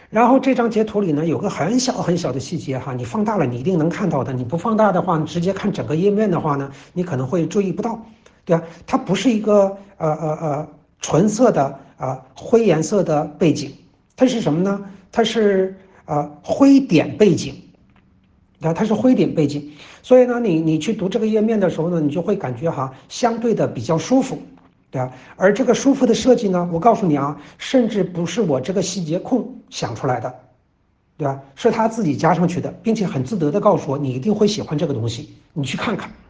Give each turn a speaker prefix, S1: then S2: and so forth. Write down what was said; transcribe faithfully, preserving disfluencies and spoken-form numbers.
S1: 然后这张截图里呢，有个很小很小的细节哈，你放大了你一定能看到的，你不放大的话，你直接看整个页面的话呢，你可能会注意不到，对吧？它不是一个呃呃呃纯色的啊、呃、灰颜色的背景，它是什么呢？它是呃灰点背景。啊，它是灰点背景，所以呢，你你去读这个页面的时候呢，你就会感觉哈，相对的比较舒服，对吧？而这个舒服的设计呢，我告诉你啊，甚至不是我这个细节控想出来的，对吧？是他自己加上去的，并且很自得的告诉我，你一定会喜欢这个东西，你去看看。